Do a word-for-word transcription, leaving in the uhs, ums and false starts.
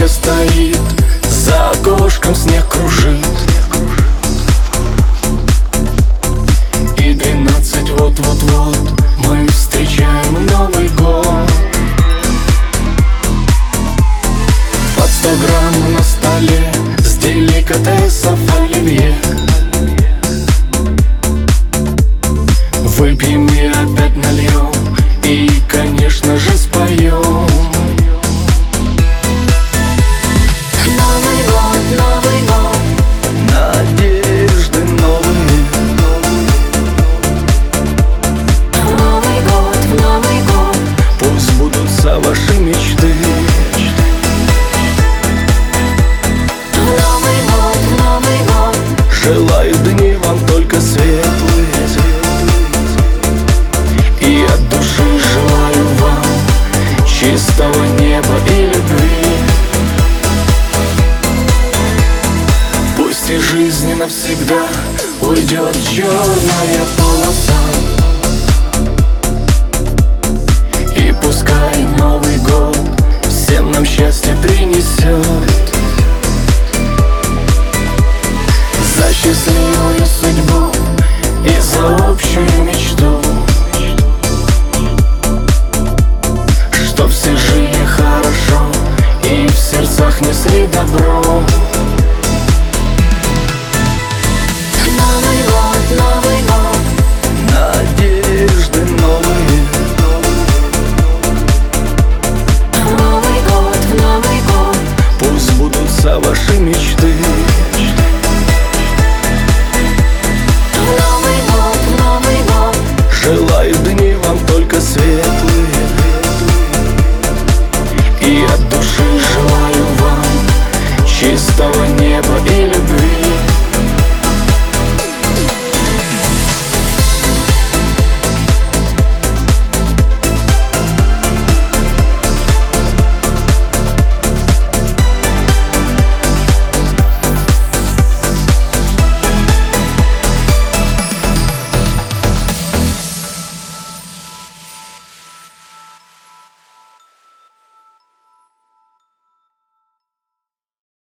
елка стоит, за окошком снег кружит. И двенадцать вот-вот-вот мы встречаем Новый год. Под сто грамм на столе с деликатесов оливье. Выпьем и опять нальем, и, конечно же, споем. Новый год, Новый год, Надежды новые. в Новый год, в Новый год, Пусть сбудутся ваши мечты. в Новый год, в Новый год, Желаю дни вам только светлые, и от души желаю вам чистого неба и любви. Пусть из жизни навсегда уйдет черная полоса, и пускай Новый год всем нам счастье принесет. За счастливую судьбу и за общую мечту, чтоб все жили хорошо и в сердцах несли добро.